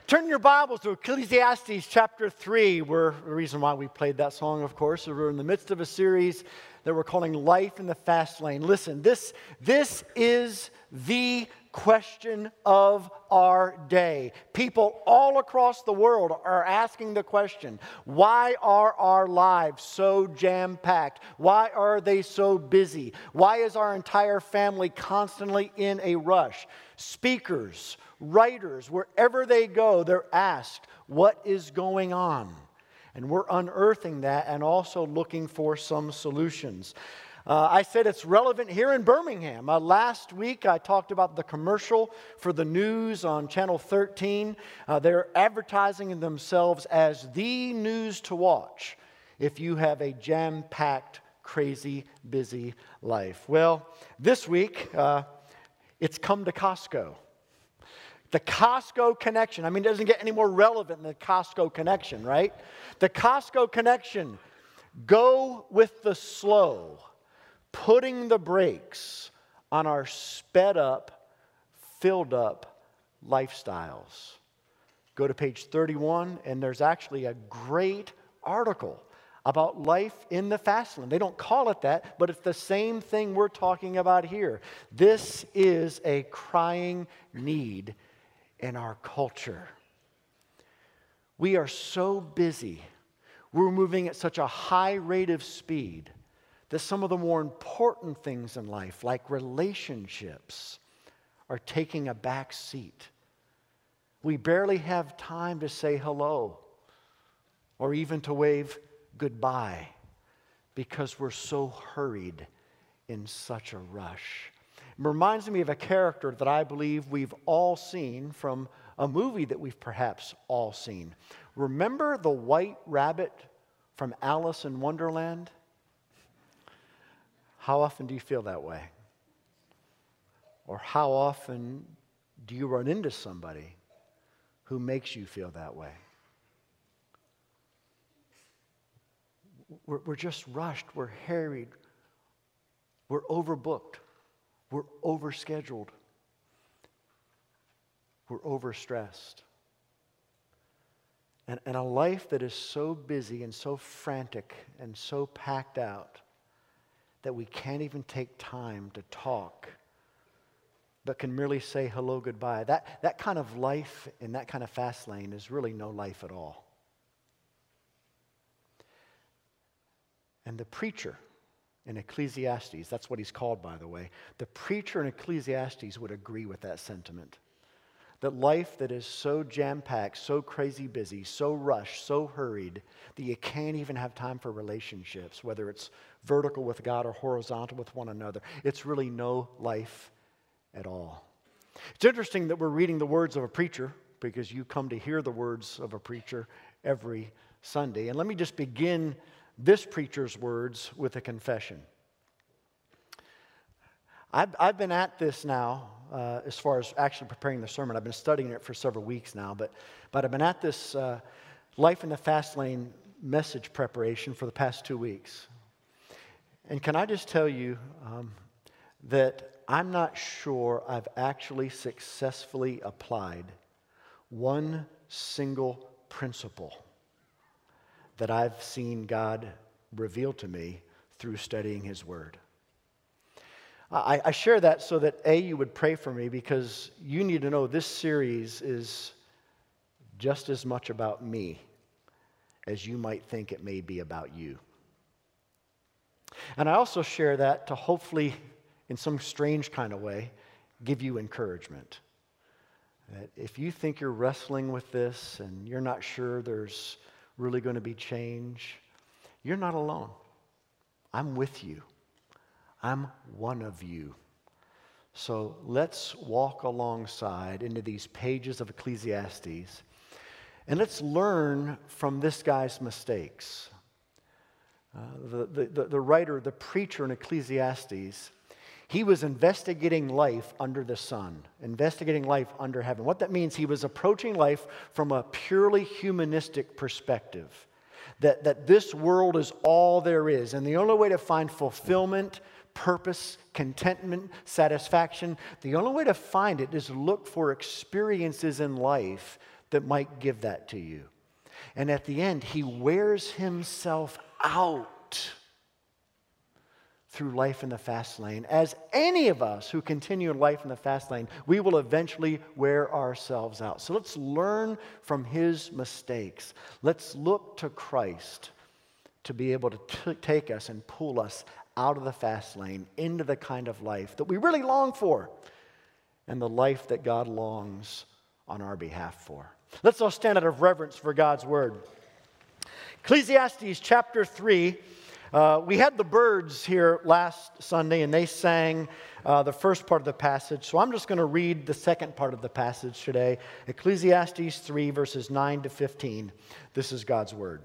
Turn your Bibles to Ecclesiastes chapter 3. The reason why we played that song, of course, is we're in the midst of a series that we're calling Life in the Fast Lane. Listen, this is the question of our day. People all across the world are asking the question, why are our lives so jam-packed? Why are they so busy? Why is our entire family constantly in a rush? Speakers, writers, wherever they go, they're asked, what is going on? And we're unearthing that and also looking for some solutions. I said it's relevant here in Birmingham. Last week I talked about the commercial for the news on Channel 13. They're advertising themselves as the news to watch if you have a jam-packed, crazy, busy life. Well, this week it's come to Costco. The Costco connection. I mean, it doesn't get any more relevant than the Costco connection, right? The Costco connection. Go with the slow. Putting the brakes on our sped up, filled up lifestyles. Go to page 31, and there's actually a great article about life in the fast lane. They don't call it that, but it's the same thing we're talking about here. This is a crying need in our culture. We are so busy. We're moving at such a high rate of speed that some of the more important things in life, like relationships, are taking a back seat. We barely have time to say hello or even to wave goodbye because we're so hurried in such a rush. It reminds me of a character that I believe we've all seen from a movie that we've perhaps all seen. Remember the white rabbit from Alice in Wonderland? How often do you feel that way? Or how often do you run into somebody who makes you feel that way? We're just rushed. We're harried. We're overbooked. We're overscheduled. We're overstressed. And a life that is so busy and so frantic and so packed out that we can't even take time to talk, but can merely say hello, goodbye. That kind of life in that kind of fast lane is really no life at all. And the preacher in Ecclesiastes, that's what he's called, by the way, the preacher in Ecclesiastes would agree with that sentiment. That life that is so jam-packed, so crazy busy, so rushed, so hurried, that you can't even have time for relationships, whether it's vertical with God or horizontal with one another. It's really no life at all. It's interesting that we're reading the words of a preacher, because you come to hear the words of a preacher every Sunday. And let me just begin this preacher's words with a confession. I've been at this now, as far as actually preparing the sermon. I've been studying it for several weeks now, but I've been at this Life in the Fast Lane message preparation for the past 2 weeks. And can I just tell you that I'm not sure I've actually successfully applied one single principle that I've seen God reveal to me through studying His Word. I share that so that, A, you would pray for me, because you need to know this series is just as much about me as you might think it may be about you. And I also share that to hopefully, in some strange kind of way, give you encouragement. That if you think you're wrestling with this and you're not sure there's really going to be change, you're not alone. I'm with you. I'm one of you. So let's walk alongside into these pages of Ecclesiastes, and let's learn from this guy's mistakes. The writer, the preacher in Ecclesiastes, he was investigating life under the sun, investigating life under heaven. What that means, he was approaching life from a purely humanistic perspective. That this world is all there is, and the only way to find fulfillment, purpose, contentment, satisfaction, the only way to find it is look for experiences in life that might give that to you. And at the end, he wears himself out through life in the fast lane. As any of us who continue in life in the fast lane, we will eventually wear ourselves out. So let's learn from his mistakes. Let's look to Christ to be able to take us and pull us out of the fast lane into the kind of life that we really long for and the life that God longs on our behalf for. Let's all stand out of reverence for God's word. Ecclesiastes chapter 3. We had the birds here last Sunday, and they sang the first part of the passage. So I'm just going to read the second part of the passage today. Ecclesiastes 3, verses 9 to 15. This is God's word.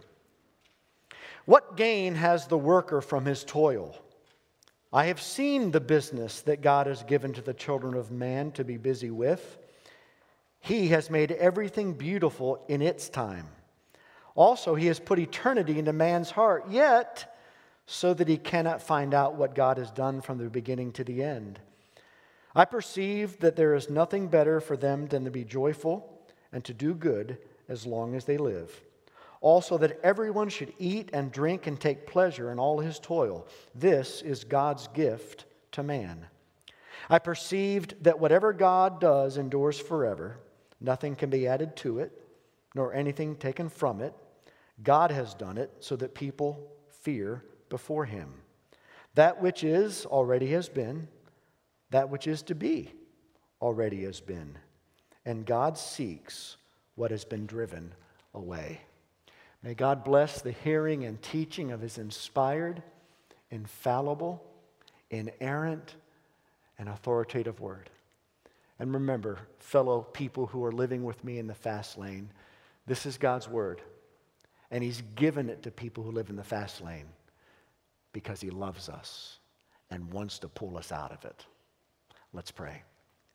What gain has the worker from his toil? I have seen the business that God has given to the children of man to be busy with. He has made everything beautiful in its time. Also, he has put eternity into man's heart, yet so that he cannot find out what God has done from the beginning to the end. I perceive that there is nothing better for them than to be joyful and to do good as long as they live. Also, that everyone should eat and drink and take pleasure in all his toil. This is God's gift to man. I perceived that whatever God does endures forever. Nothing can be added to it, nor anything taken from it. God has done it so that people fear before him. That which is already has been. That which is to be already has been. And God seeks what has been driven away. May God bless the hearing and teaching of his inspired, infallible, inerrant, and authoritative word. And remember, fellow people who are living with me in the fast lane, this is God's word. And he's given it to people who live in the fast lane because he loves us and wants to pull us out of it. Let's pray.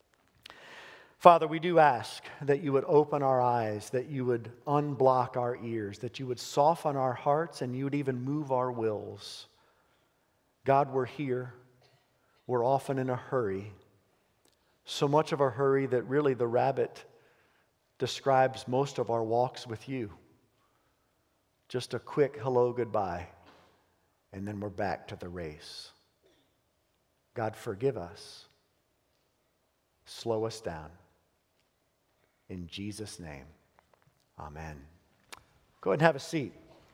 Father, we do ask that you would open our eyes, that you would unblock our ears, that you would soften our hearts, and you would even move our wills. God, we're here. We're often in a hurry. So much of a hurry that really the rabbit describes most of our walks with you. Just a quick hello, goodbye, and then we're back to the race. God, forgive us. Slow us down. In Jesus' name, amen. Go ahead and have a seat.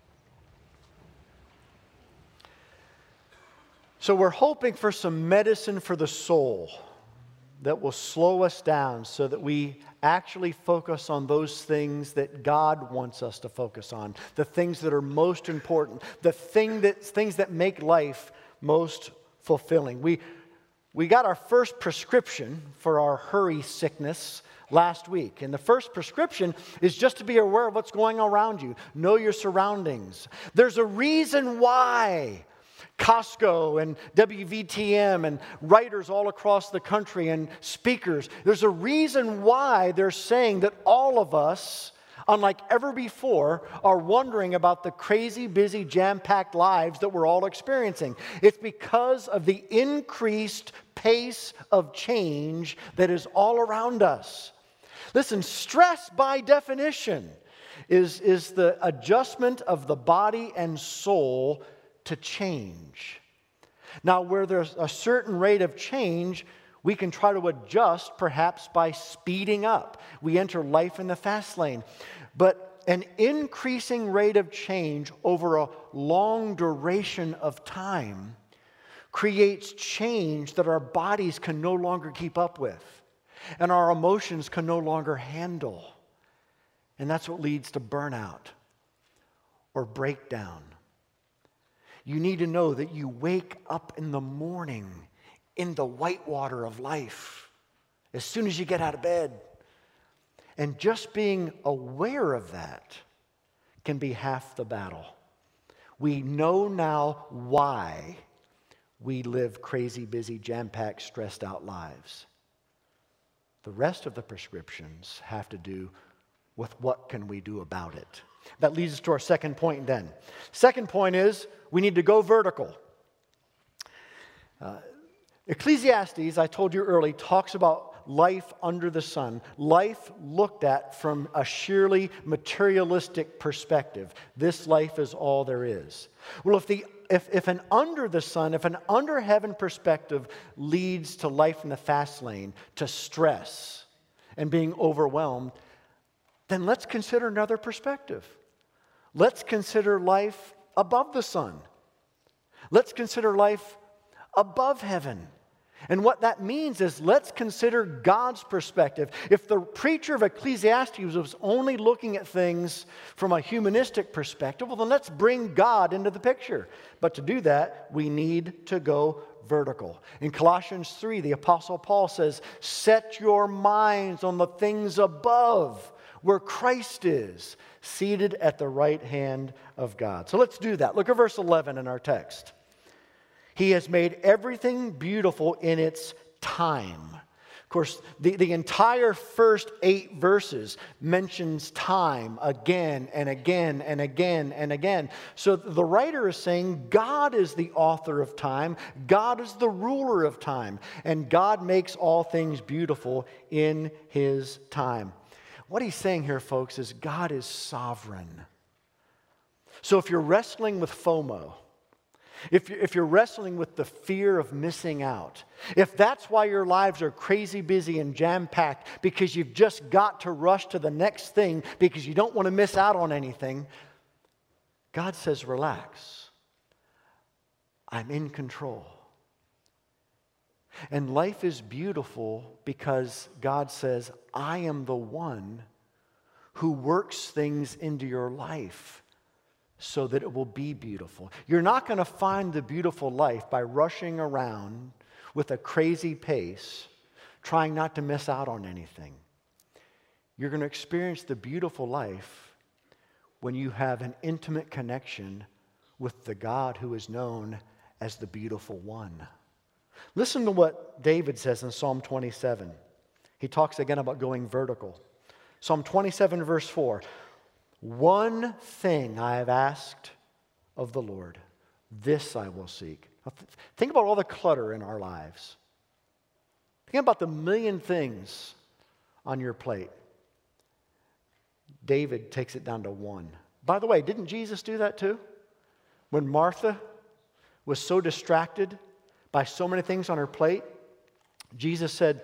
So we're hoping for some medicine for the soul that will slow us down so that we actually focus on those things that God wants us to focus on, the things that are most important, the things that make life most fulfilling. We got our first prescription for our hurry sickness last week. And the first prescription is just to be aware of what's going on around you. Know your surroundings. There's a reason why Costco and WVTM and writers all across the country and speakers, there's a reason why they're saying that all of us, unlike ever before, are wondering about the crazy, busy, jam-packed lives that we're all experiencing. It's because of the increased pace of change that is all around us. Listen, stress by definition is the adjustment of the body and soul to change. Now, where there's a certain rate of change, we can try to adjust perhaps by speeding up. We enter life in the fast lane. But an increasing rate of change over a long duration of time creates change that our bodies can no longer keep up with and our emotions can no longer handle. And that's what leads to burnout or breakdown. You need to know that you wake up in the morning in the whitewater of life as soon as you get out of bed. And just being aware of that can be half the battle. We know now why we live crazy, busy, jam-packed, stressed out lives. The rest of the prescriptions have to do with what can we do about it. That leads us to our second point then. Second point is we need to go vertical. Ecclesiastes, I told you earlier, talks about life under the sun, life looked at from a sheerly materialistic perspective. This life is all there is. Well, if an under the sun, if an under heaven perspective leads to life in the fast lane, to stress and being overwhelmed, then let's consider another perspective. Let's consider life above the sun. Let's consider life above heaven. And what that means is let's consider God's perspective. If the preacher of Ecclesiastes was only looking at things from a humanistic perspective, well, then let's bring God into the picture. But to do that, we need to go vertical. In Colossians 3, the Apostle Paul says, set your minds on the things above, where Christ is, seated at the right hand of God. So let's do that. Look at verse 11 in our text. He has made everything beautiful in its time. Of course, the entire first 8 verses mentions time again and again and again and again. So the writer is saying God is the author of time. God is the ruler of time. And God makes all things beautiful in His time. What he's saying here, folks, is God is sovereign. So if you're wrestling with FOMO, if you're wrestling with the fear of missing out, if that's why your lives are crazy busy and jam-packed because you've just got to rush to the next thing because you don't want to miss out on anything, God says, relax. I'm in control. And life is beautiful because God says, I am the one who works things into your life so that it will be beautiful. You're not going to find the beautiful life by rushing around with a crazy pace, trying not to miss out on anything. You're going to experience the beautiful life when you have an intimate connection with the God who is known as the beautiful one. Listen to what David says in Psalm 27. He talks again about going vertical. Psalm 27, verse 4. One thing I have asked of the Lord, this I will seek. Now, think about all the clutter in our lives. Think about the million things on your plate. David takes it down to one. By the way, didn't Jesus do that too? When Martha was so distracted by so many things on her plate, Jesus said,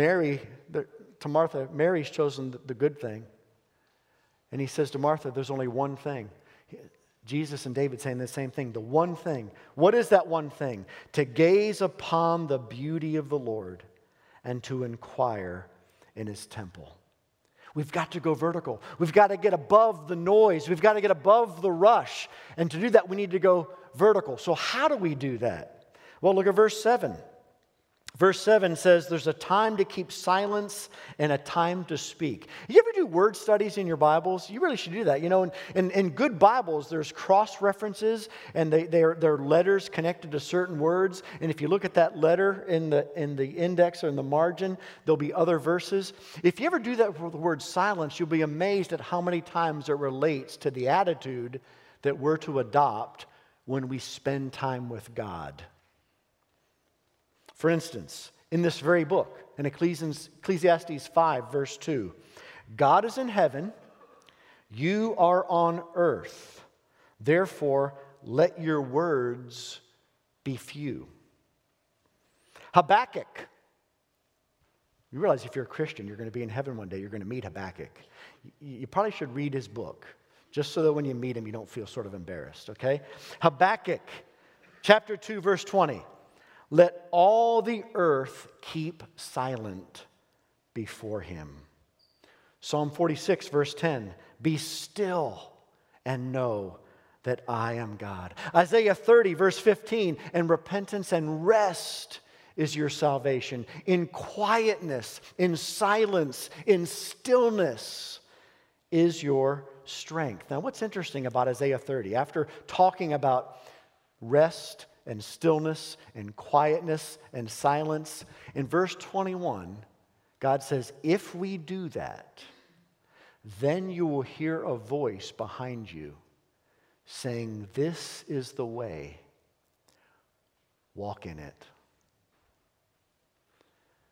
to Martha, Mary's chosen the good thing. And he says to Martha, there's only one thing. Jesus and David saying the same thing, the one thing. What is that one thing? To gaze upon the beauty of the Lord and to inquire in His temple. We've got to go vertical. We've got to get above the noise. We've got to get above the rush. And to do that, we need to go vertical. So how do we do that? Well, look at verse 7. Verse 7 says there's a time to keep silence and a time to speak. You ever do word studies in your Bibles? You really should do that. You know, in good Bibles, there's cross-references, and they're letters connected to certain words. And if you look at that letter in the index or in the margin, there'll be other verses. If you ever do that with the word silence, you'll be amazed at how many times it relates to the attitude that we're to adopt when we spend time with God. For instance, in this very book, in Ecclesiastes 5, verse 2, God is in heaven, you are on earth. Therefore, let your words be few. Habakkuk. You realize if you're a Christian, you're going to be in heaven one day. You're going to meet Habakkuk. You probably should read his book, just so that when you meet him, you don't feel sort of embarrassed, okay? Habakkuk, chapter 2, verse 20. Let all the earth keep silent before Him. Psalm 46, verse 10. Be still and know that I am God. Isaiah 30, verse 15. And repentance and rest is your salvation. In quietness, in silence, in stillness is your strength. Now, what's interesting about Isaiah 30? After talking about rest and stillness and quietness and silence, in verse 21, God says, if we do that, then you will hear a voice behind you saying, this is the way, walk in it.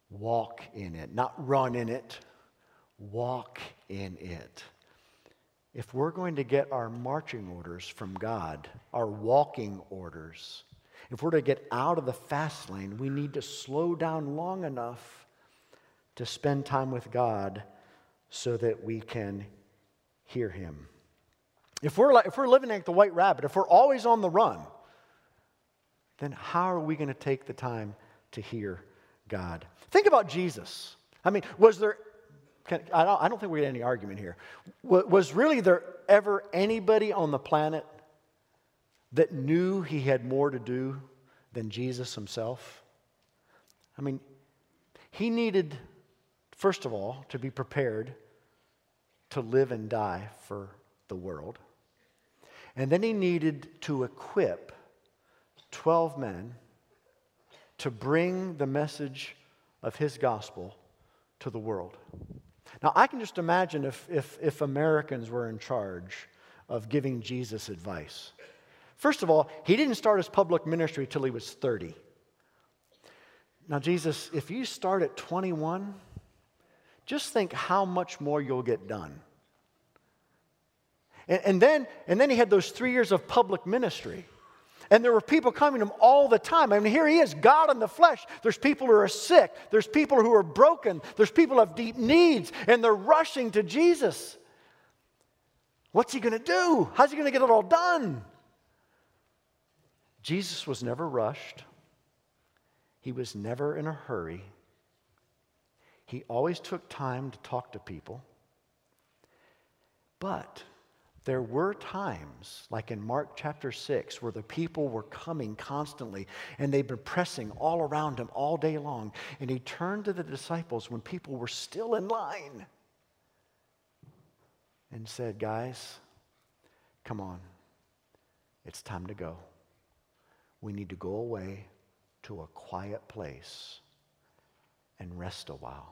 Walk in it, not run in it. Walk in it. If we're going to get our marching orders from God, our walking orders, if we're to get out of the fast lane, we need to slow down long enough to spend time with God so that we can hear Him. If we're living like the White Rabbit, if we're always on the run, then how are we going to take the time to hear God? Think about Jesus. I mean, was there... I don't think we had any argument here. Was really there ever anybody on the planet that knew he had more to do than Jesus himself? I mean, he needed, first of all, to be prepared to live and die for the world. And then he needed to equip 12 men to bring the message of his gospel to the world. Now, I can just imagine if Americans were in charge of giving Jesus advice. First of all, he didn't start his public ministry till he was 30. Now, Jesus, if you start at 21, just think how much more you'll get done. And then he had those 3 years of public ministry. And there were people coming to him all the time. I mean, here he is, God in the flesh. There's people who are sick. There's people who are broken. There's people who have deep needs. And they're rushing to Jesus. What's he going to do? How's he going to get it all done? Jesus was never rushed. He was never in a hurry. He always took time to talk to people. But there were times, like in Mark chapter 6, where the people were coming constantly and they'd been pressing all around him all day long. And he turned to the disciples when people were still in line and said, guys, come on. It's time to go. We need to go away to a quiet place and rest a while.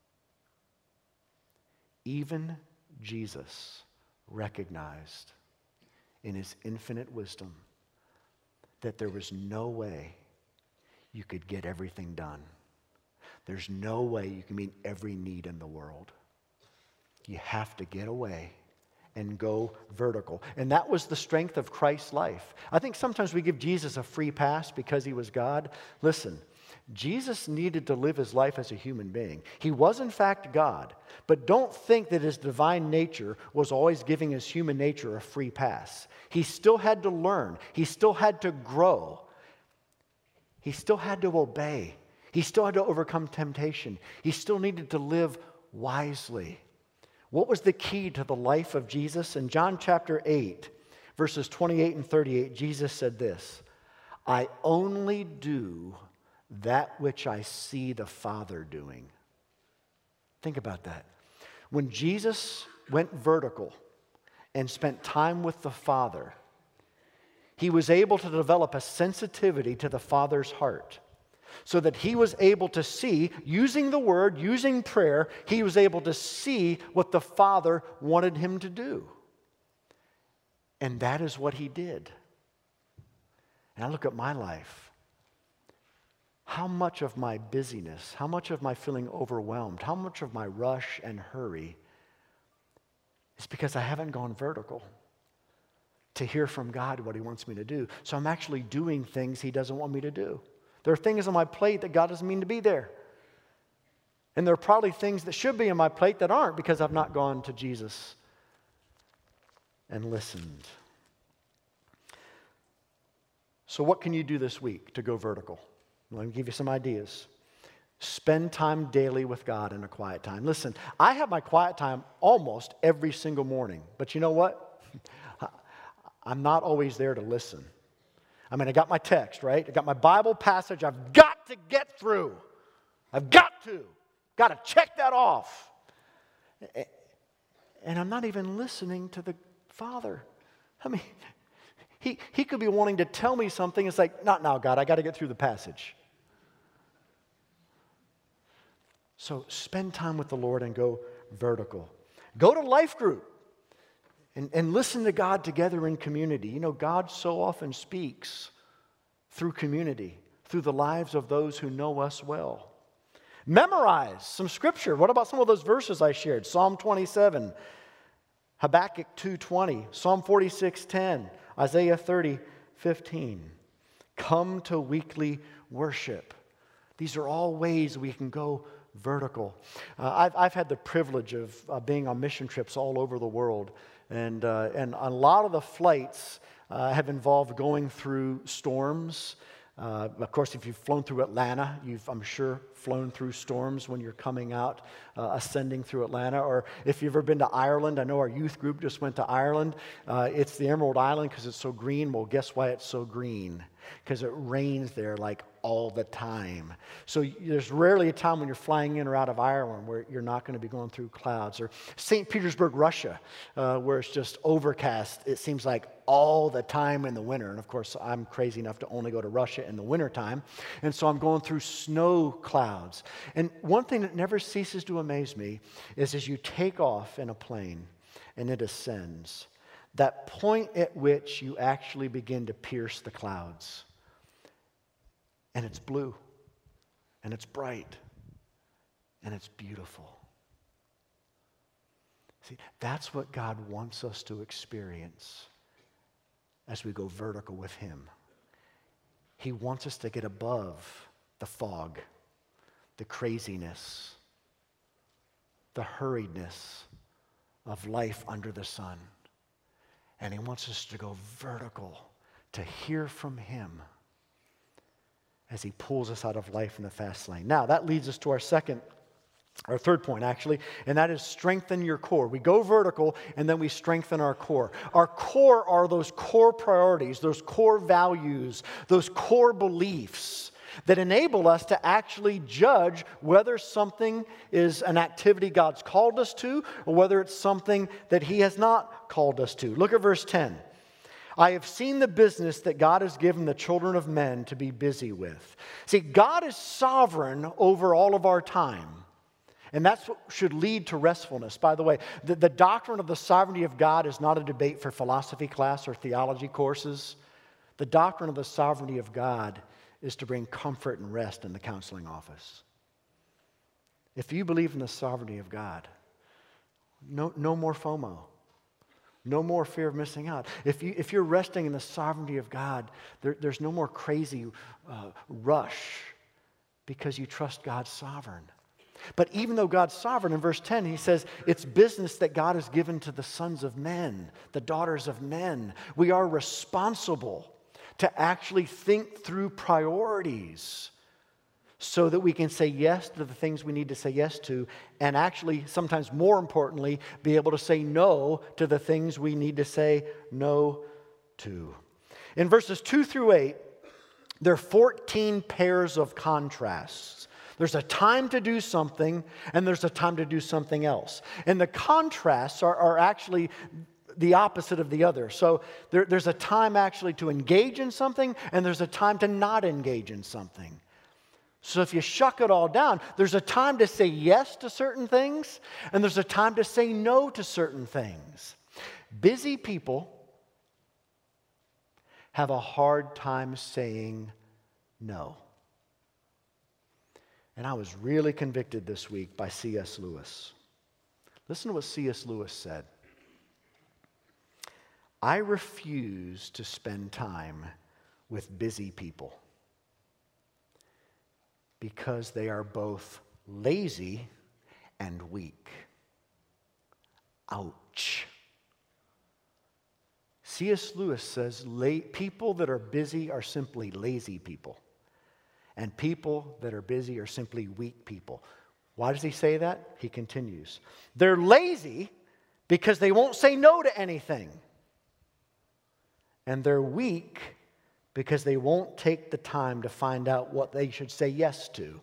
Even Jesus recognized in his infinite wisdom that there was no way you could get everything done. There's no way you can meet every need in the world. You have to get away and go vertical. And that was the strength of Christ's life. I think sometimes we give Jesus a free pass because he was God. Listen, Jesus needed to live his life as a human being. He was in fact God, but don't think that his divine nature was always giving his human nature a free pass. He still had to learn. He still had to grow. He still had to obey. He still had to overcome temptation. He still needed to live wisely. What was the key to the life of Jesus? In John chapter 8, verses 28 and 38, Jesus said this, I only do that which I see the Father doing. Think about that. When Jesus went vertical and spent time with the Father, he was able to develop a sensitivity to the Father's heart so that he was able to see, using the Word, using prayer, he was able to see what the Father wanted him to do. And that is what he did. And I look at my life. How much of my busyness, how much of my feeling overwhelmed, how much of my rush and hurry is because I haven't gone vertical to hear from God what he wants me to do. So I'm actually doing things he doesn't want me to do. There are things on my plate that God doesn't mean to be there. And there are probably things that should be on my plate that aren't because I've not gone to Jesus and listened. So what can you do this week to go vertical? Let me give you some ideas. Spend time daily with God in a quiet time. Listen, I have my quiet time almost every single morning. But you know what? I'm not always there to listen. I mean, I got my text, right? I got my Bible passage I've got to get through. I've got to check that off. And I'm not even listening to the Father. I mean, he could be wanting to tell me something. It's like, not now, God, I got to get through the passage. So spend time with the Lord and go vertical. Go to life group and listen to God together in community. You know, God so often speaks through community, through the lives of those who know us well. Memorize some scripture. What about some of those verses I shared? Psalm 27, Habakkuk 2:20, Psalm 46:10, Isaiah 30:15. Come to weekly worship. These are all ways we can go vertical. I've had the privilege of being on mission trips all over the world, and a lot of the flights have involved going through storms. Of course, if you've flown through Atlanta, you've, I'm sure, flown through storms when you're coming out, ascending through Atlanta. Or if you've ever been to Ireland, I know our youth group just went to Ireland. It's the Emerald Island because it's so green. Well, guess why it's so green? Because it rains there like all the time. So there's rarely a time when you're flying in or out of Ireland where you're not going to be going through clouds. Or St. Petersburg, Russia, where it's just overcast, it seems like all the time in the winter. And of course, I'm crazy enough to only go to Russia in the wintertime. And so I'm going through snow clouds. And one thing that never ceases to amaze me is as you take off in a plane and it ascends, that point at which you actually begin to pierce the clouds. And it's blue, and it's bright, and it's beautiful. See, that's what God wants us to experience as we go vertical with Him. He wants us to get above the fog, the craziness, the hurriedness of life under the sun. And He wants us to go vertical, to hear from Him as He pulls us out of life in the fast lane. Now, that leads us to our third point, actually, and that is strengthen your core. We go vertical, and then we strengthen our core. Our core are those core priorities, those core values, those core beliefs that enable us to actually judge whether something is an activity God's called us to or whether it's something that He has not called us to. Look at verse 10. I have seen the business that God has given the children of men to be busy with. See, God is sovereign over all of our time. And that's what should lead to restfulness. By the way, the doctrine of the sovereignty of God is not a debate for philosophy class or theology courses. The doctrine of the sovereignty of God is to bring comfort and rest in the counseling office. If you believe in the sovereignty of God, no more FOMO. No more fear of missing out. If you're resting in the sovereignty of God, there's no more crazy rush because you trust God's sovereign. But even though God's sovereign, in verse 10, He says, it's business that God has given to the sons of men, the daughters of men. We are responsible to actually think through priorities so that we can say yes to the things we need to say yes to, and actually, sometimes more importantly, be able to say no to the things we need to say no to. In verses 2 through 8, there are 14 pairs of contrasts. There's a time to do something, and there's a time to do something else. And the contrasts are actually the opposite of the other. So there's a time actually to engage in something, and there's a time to not engage in something. So if you shuck it all down, there's a time to say yes to certain things, and there's a time to say no to certain things. Busy people have a hard time saying no. And I was really convicted this week by C.S. Lewis. Listen to what C.S. Lewis said. I refuse to spend time with busy people because they are both lazy and weak. Ouch. C.S. Lewis says people that are busy are simply lazy people, and people that are busy are simply weak people. Why does he say that? He continues. They're lazy because they won't say no to anything. And they're weak because they won't take the time to find out what they should say yes to.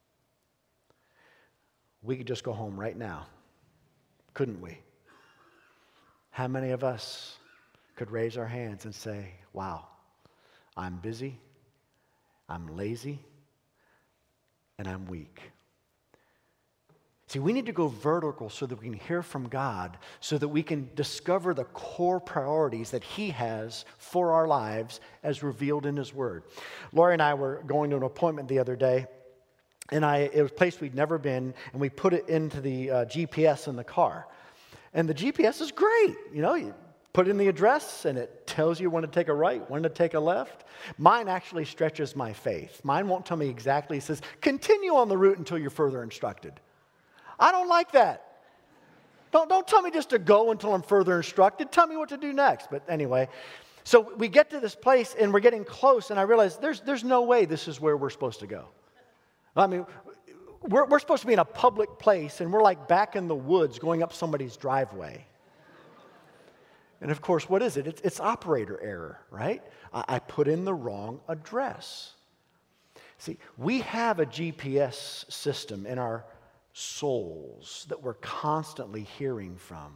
We could just go home right now, couldn't we? How many of us could raise our hands and say, wow, I'm busy, I'm lazy, and I'm weak? See, we need to go vertical so that we can hear from God, so that we can discover the core priorities that He has for our lives as revealed in His Word. Lori and I were going to an appointment the other day, and it was a place we'd never been, and we put it into the GPS in the car. And the GPS is great. You know, you put in the address, and it tells you when to take a right, when to take a left. Mine actually stretches my faith. Mine won't tell me exactly. It says, continue on the route until you're further instructed. I don't like that. Don't tell me just to go until I'm further instructed. Tell me what to do next. But anyway, so we get to this place, and we're getting close, and I realize there's no way this is where we're supposed to go. I mean, we're supposed to be in a public place, and we're like back in the woods going up somebody's driveway. And of course, what is it? It's operator error, right? I put in the wrong address. See, we have a GPS system in our souls that we're constantly hearing from.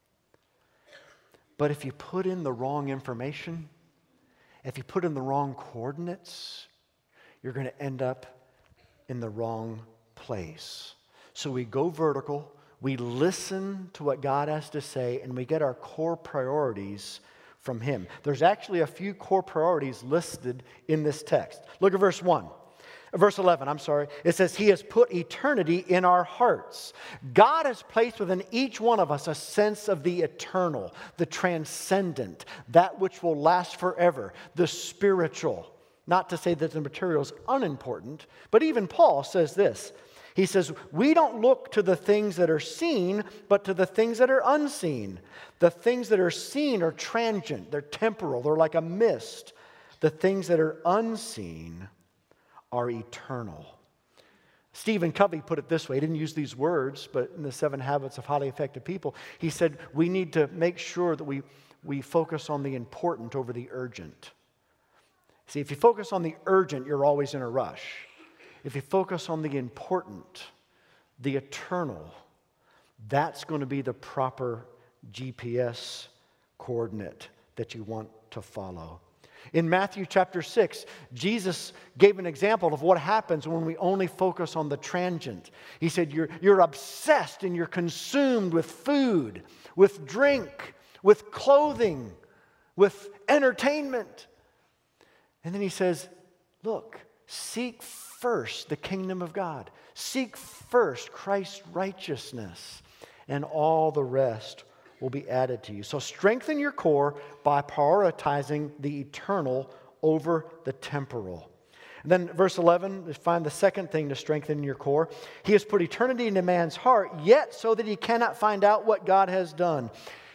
But if you put in the wrong information, if you put in the wrong coordinates, you're going to end up in the wrong place. So we go vertical, we listen to what God has to say, and we get our core priorities from Him. There's actually a few core priorities listed in this text. Look at verse 11, it says, He has put eternity in our hearts. God has placed within each one of us a sense of the eternal, the transcendent, that which will last forever, the spiritual. Not to say that the material is unimportant, but even Paul says this. He says, we don't look to the things that are seen, but to the things that are unseen. The things that are seen are transient, they're temporal, they're like a mist. The things that are unseen are eternal. Stephen Covey put it this way. He didn't use these words, but in the 7 Habits of Highly Effective People, he said we need to make sure that we focus on the important over the urgent. See, if you focus on the urgent, you're always in a rush. If you focus on the important, the eternal, that's going to be the proper GPS coordinate that you want to follow. In Matthew chapter 6, Jesus gave an example of what happens when we only focus on the transient. He said, you're obsessed and you're consumed with food, with drink, with clothing, with entertainment. And then he says, look, seek first the kingdom of God. Seek first Christ's righteousness, and all the rest will be added to you. So strengthen your core by prioritizing the eternal over the temporal. And then verse 11, we find the second thing to strengthen your core. He has put eternity into man's heart, yet so that he cannot find out what God has done.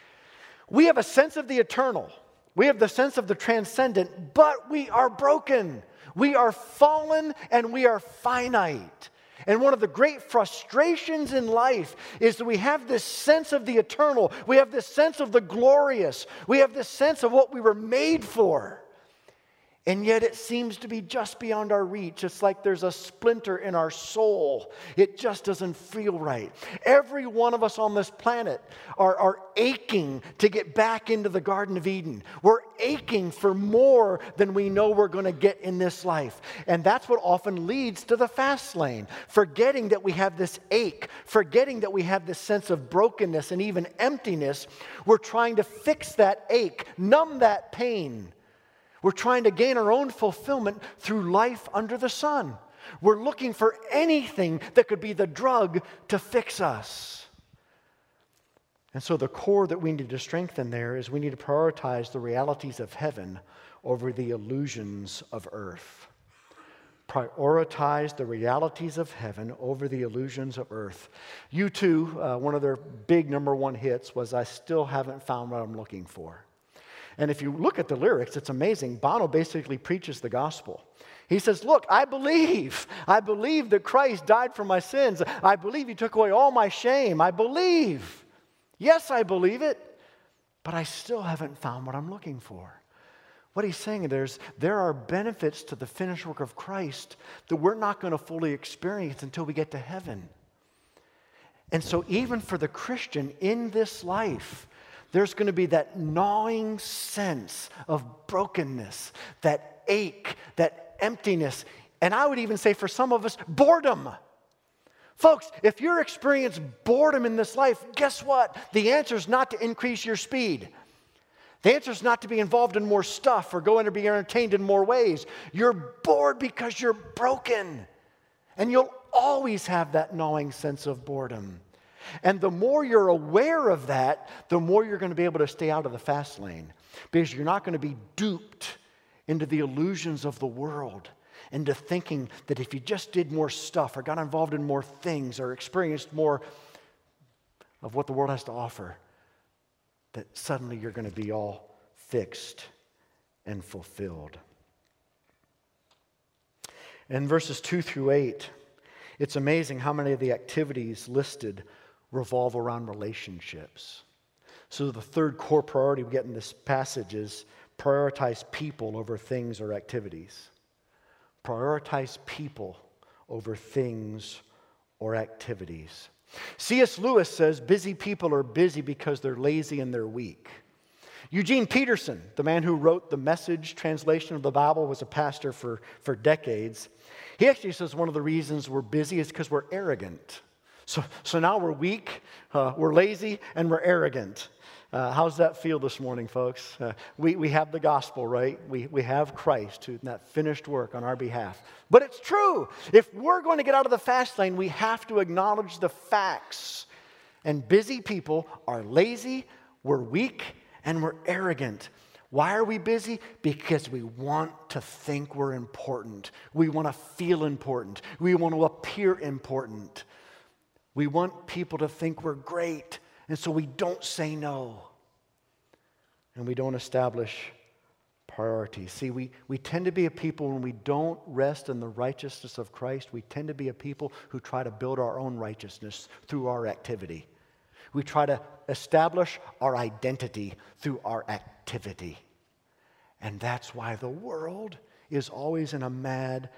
We have a sense of the eternal. We have the sense of the transcendent, but we are broken. We are fallen and we are finite. And one of the great frustrations in life is that we have this sense of the eternal. We have this sense of the glorious. We have this sense of what we were made for. And yet it seems to be just beyond our reach. It's like there's a splinter in our soul. It just doesn't feel right. Every one of us on this planet are aching to get back into the Garden of Eden. We're aching for more than we know we're going to get in this life. And that's what often leads to the fast lane. Forgetting that we have this ache, forgetting that we have this sense of brokenness and even emptiness, we're trying to fix that ache, numb that pain. We're trying to gain our own fulfillment through life under the sun. We're looking for anything that could be the drug to fix us. And so the core that we need to strengthen there is we need to prioritize the realities of heaven over the illusions of earth. Prioritize the realities of heaven over the illusions of earth. U2, one of their big number one hits was I Still Haven't Found What I'm Looking For. And if you look at the lyrics, it's amazing. Bono basically preaches the gospel. He says, look, I believe that Christ died for my sins. I believe He took away all my shame. I believe. Yes, I believe it. But I still haven't found what I'm looking for. What he's saying there are benefits to the finished work of Christ that we're not going to fully experience until we get to heaven. And so even for the Christian in this life, there's going to be that gnawing sense of brokenness, that ache, that emptiness, and I would even say for some of us, boredom. Folks, if you're experiencing boredom in this life, guess what? The answer is not to increase your speed. The answer is not to be involved in more stuff or go in or be entertained in more ways. You're bored because you're broken. And you'll always have that gnawing sense of boredom. And the more you're aware of that, the more you're going to be able to stay out of the fast lane. Because you're not going to be duped into the illusions of the world, into thinking that if you just did more stuff or got involved in more things or experienced more of what the world has to offer, that suddenly you're going to be all fixed and fulfilled. In verses 2 through 8, it's amazing how many of the activities listed revolve around relationships. So the third core priority we get in this passage is prioritize people over things or activities. Prioritize people over things or activities. C.S. Lewis says busy people are busy because they're lazy and they're weak. Eugene Peterson, the man who wrote the Message translation of the Bible, was a pastor for decades. He actually says one of the reasons we're busy is because we're arrogant. So now we're weak, we're lazy, and we're arrogant. How's that feel this morning, folks? We have the gospel, right? We have Christ, who that finished work on our behalf. But it's true. If we're going to get out of the fast lane, we have to acknowledge the facts. And busy people are lazy, we're weak, and we're arrogant. Why are we busy? Because we want to think we're important. We want to feel important. We want to appear important. We want people to think we're great. And so we don't say no. And we don't establish priorities. See, we tend to be a people when we don't rest in the righteousness of Christ, we tend to be a people who try to build our own righteousness through our activity. We try to establish our identity through our activity. And that's why the world is always in a mad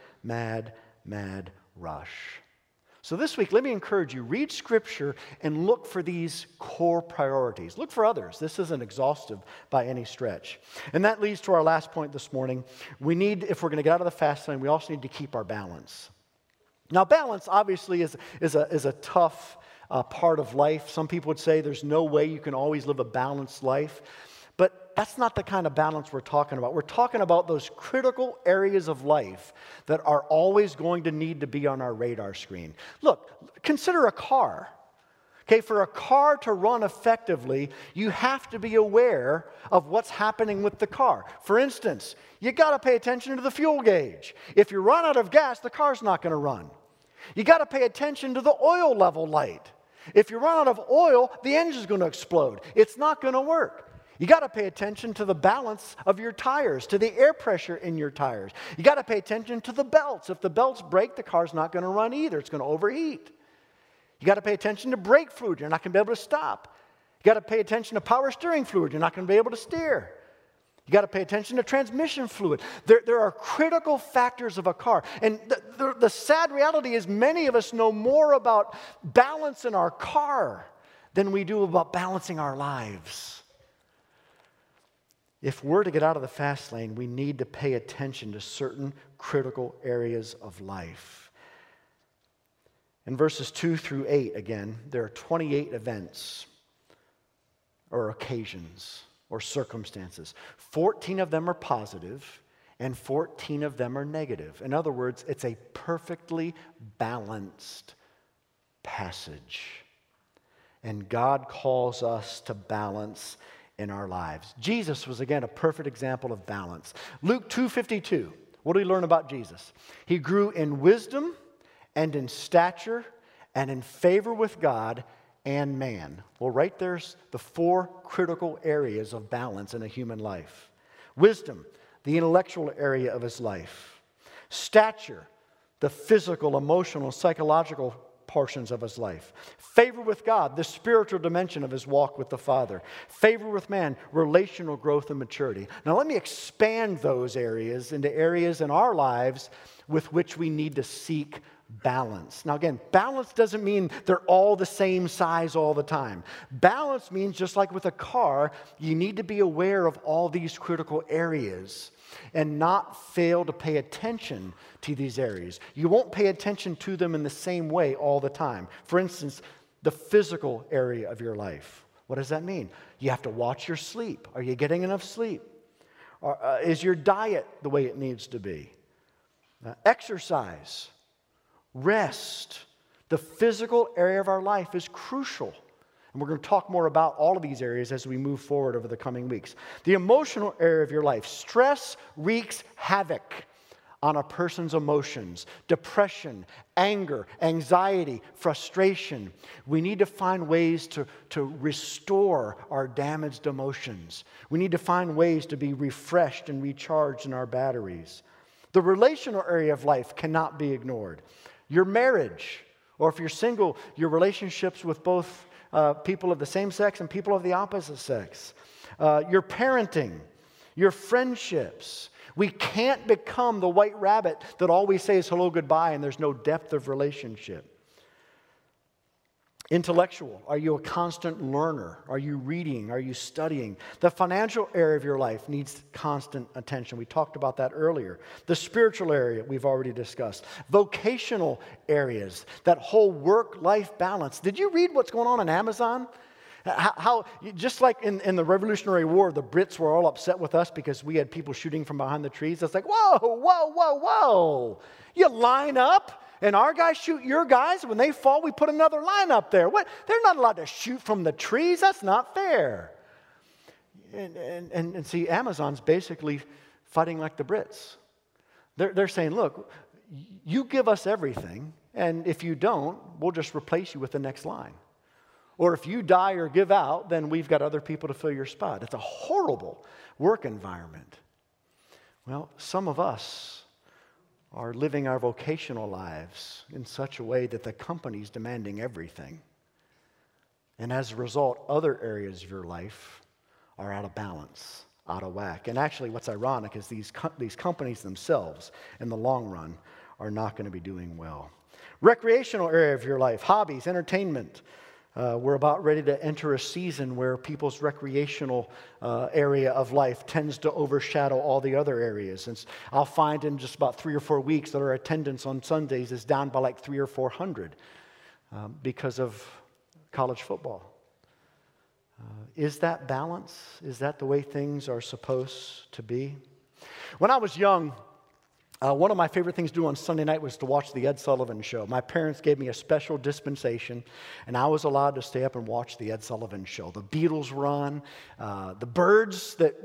rush. So this week, let me encourage you, read Scripture and look for these core priorities. Look for others. This isn't exhaustive by any stretch. And that leads to our last point this morning. We need, if we're going to get out of the fast lane, we also need to keep our balance. Now, balance obviously is a tough part of life. Some people would say there's no way you can always live a balanced life. But that's not the kind of balance we're talking about. We're talking about those critical areas of life that are always going to need to be on our radar screen. Look, consider a car. Okay, for a car to run effectively, you have to be aware of what's happening with the car. For instance, you got to pay attention to the fuel gauge. If you run out of gas, the car's not going to run. You got to pay attention to the oil level light. If you run out of oil, the engine's going to explode. It's not going to work. You got to pay attention to the balance of your tires, to the air pressure in your tires. You got to pay attention to the belts. If the belts break, the car's not going to run either. It's going to overheat. You got to pay attention to brake fluid. You're not going to be able to stop. You got to pay attention to power steering fluid. You're not going to be able to steer. You got to pay attention to transmission fluid. There are critical factors of a car. And the sad reality is many of us know more about balance in our car than we do about balancing our lives. If we're to get out of the fast lane, we need to pay attention to certain critical areas of life. In verses 2 through 8, again, there are 28 events or occasions or circumstances. 14 of them are positive and 14 of them are negative. In other words, it's a perfectly balanced passage. And God calls us to balance in our lives. Jesus was, again, a perfect example of balance. Luke 2:52, what do we learn about Jesus? He grew in wisdom and in stature and in favor with God and man. Well, right there's the 4 critical areas of balance in a human life. Wisdom, the intellectual area of his life. Stature, the physical, emotional, psychological portions of his life. Favor with God, the spiritual dimension of his walk with the Father. Favor with man, relational growth and maturity. Now let me expand those areas into areas in our lives with which we need to seek balance. Now again, balance doesn't mean they're all the same size all the time. Balance means, just like with a car, you need to be aware of all these critical areas and not fail to pay attention to these areas. You won't pay attention to them in the same way all the time. For instance, the physical area of your life. What does that mean? You have to watch your sleep. Are you getting enough sleep? Is your diet the way it needs to be? Exercise. Rest, the physical area of our life, is crucial. And we're going to talk more about all of these areas as we move forward over the coming weeks. The emotional area of your life. Stress wreaks havoc on a person's emotions. Depression, anger, anxiety, frustration. We need to find ways to restore our damaged emotions. We need to find ways to be refreshed and recharged in our batteries. The relational area of life cannot be ignored. Your marriage, or if you're single, your relationships with both people of the same sex and people of the opposite sex. Your parenting, your friendships. We can't become the white rabbit that always says hello, goodbye, and there's no depth of relationship. Intellectual. Are you a constant learner? Are you reading? Are you studying? The financial area of your life needs constant attention. We talked about that earlier. The spiritual area we've already discussed. Vocational areas, that whole work-life balance. Did you read what's going on in Amazon? How just like in the Revolutionary War, the Brits were all upset with us because we had people shooting from behind the trees. It's like, whoa, whoa, whoa, whoa. You line up and our guys shoot your guys. When they fall, we put another line up there. What? They're not allowed to shoot from the trees. That's not fair. And see, Amazon's basically fighting like the Brits. They're saying, look, you give us everything, and if you don't, we'll just replace you with the next line. Or if you die or give out, then we've got other people to fill your spot. It's a horrible work environment. Well, some of us are living our vocational lives in such a way that the company's demanding everything. And as a result, other areas of your life are out of balance, out of whack. And actually, what's ironic is these companies themselves, in the long run, are not going to be doing well. Recreational area of your life, hobbies, entertainment. We're about ready to enter a season where people's recreational area of life tends to overshadow all the other areas. And I'll find in just about 3 or 4 weeks that our attendance on Sundays is down by like 300 or 400 because of college football. Is that balance? Is that the way things are supposed to be? When I was young, one of my favorite things to do on Sunday night was to watch the Ed Sullivan Show. My parents gave me a special dispensation, and I was allowed to stay up and watch the Ed Sullivan Show. The Beatles were on. The Birds that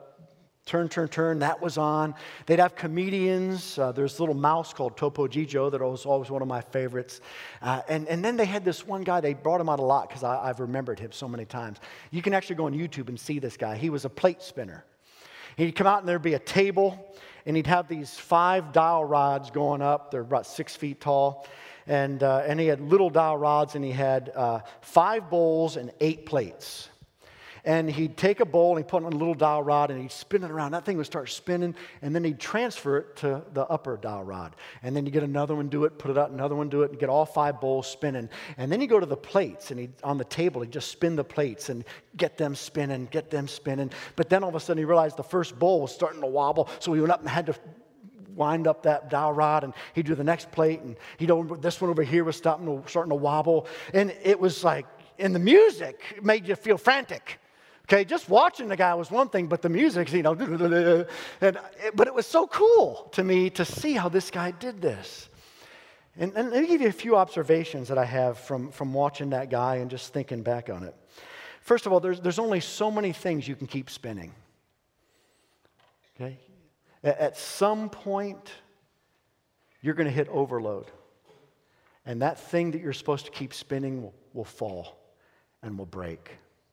Turn, that was on. They'd have comedians. There's a little mouse called Topo Gigio that was always one of my favorites. And then they had this one guy, they brought him out a lot because I've remembered him so many times. You can actually go on YouTube and see this guy. He was a plate spinner. He'd come out and there'd be a table, and he'd have these 5 dowel rods going up. They're about 6 feet tall. And he had little dowel rods, and he had 5 bowls and 8 plates. And he'd take a bowl and he'd put it on a little dowel rod and he'd spin it around. That thing would start spinning, and then he'd transfer it to the upper dowel rod. And then you get another one, do it, put it out, another one, do it, and get all 5 bowls spinning. And then you go to the plates, and on the table, he'd just spin the plates and get them spinning. But then all of a sudden he realized the first bowl was starting to wobble, so he went up and had to wind up that dowel rod, and he'd do the next plate, and this one over here was starting to wobble. And it was like, and the music made you feel frantic. Okay, just watching the guy was one thing, but the music, but it was so cool to me to see how this guy did this. And let me give you a few observations that I have from watching that guy and just thinking back on it. First of all, there's only so many things you can keep spinning. Okay? At some point, you're going to hit overload. And that thing that you're supposed to keep spinning will fall and will break.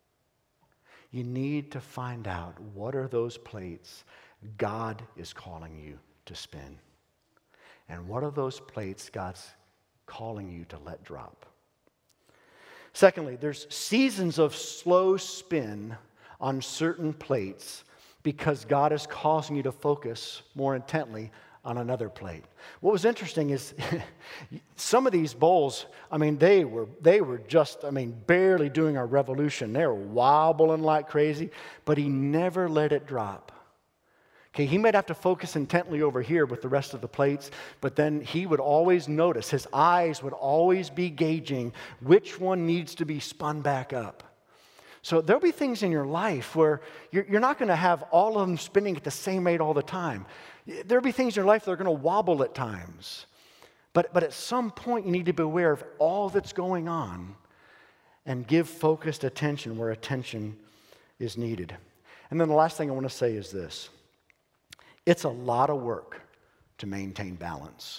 You need to find out what are those plates God is calling you to spin. And what are those plates God's calling you to let drop. Secondly, there's seasons of slow spin on certain plates because God is causing you to focus more intently on another plate. What was interesting is some of these bowls, they were just, barely doing a revolution. They were wobbling like crazy, but he never let it drop. Okay, he might have to focus intently over here with the rest of the plates, but then he would always notice, his eyes would always be gauging which one needs to be spun back up. So there'll be things in your life where you're not going to have all of them spinning at the same rate all the time. There'll be things in your life that are going to wobble at times. But at some point, you need to be aware of all that's going on and give focused attention where attention is needed. And then the last thing I want to say is this. It's a lot of work to maintain balance.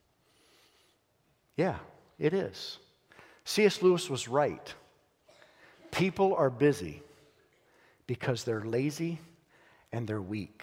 Yeah, it is. C.S. Lewis was right. People are busy because they're lazy and they're weak.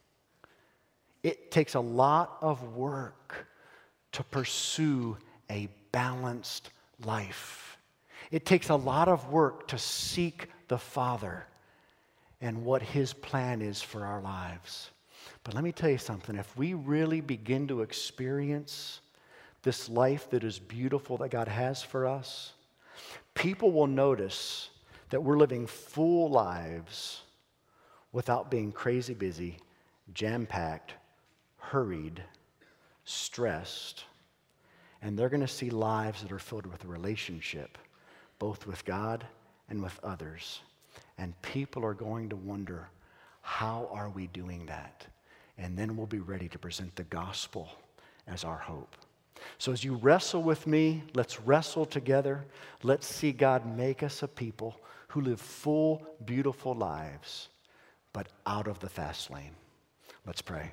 It takes a lot of work to pursue a balanced life. It takes a lot of work to seek the Father and what His plan is for our lives. But let me tell you something. If we really begin to experience this life that is beautiful that God has for us, people will notice that we're living full lives without being crazy busy, jam-packed, hurried, stressed. And they're going to see lives that are filled with a relationship, both with God and with others. And people are going to wonder, how are we doing that? And then we'll be ready to present the gospel as our hope. So as you wrestle with me, let's wrestle together. Let's see God make us a people who live full, beautiful lives, but out of the fast lane. Let's pray.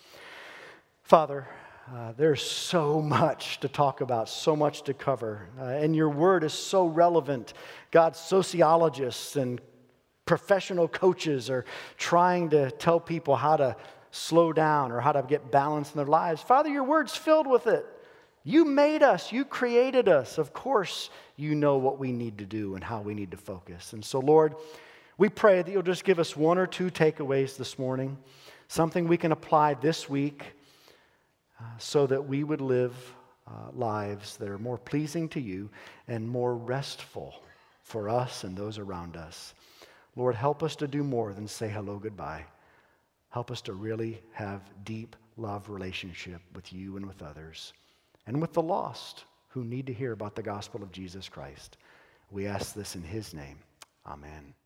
Father, there's so much to talk about, so much to cover. And your word is so relevant. God, sociologists and professional coaches are trying to tell people how to slow down or how to get balance in their lives. Father, your word's filled with it. You made us. You created us. Of course, you know what we need to do and how we need to focus. And so, Lord, we pray that you'll just give us one or two takeaways this morning, something we can apply this week so that we would live lives that are more pleasing to you and more restful for us and those around us. Lord, help us to do more than say hello, goodbye. Help us to really have deep love relationship with you and with others and with the lost who need to hear about the gospel of Jesus Christ. We ask this in His name. Amen.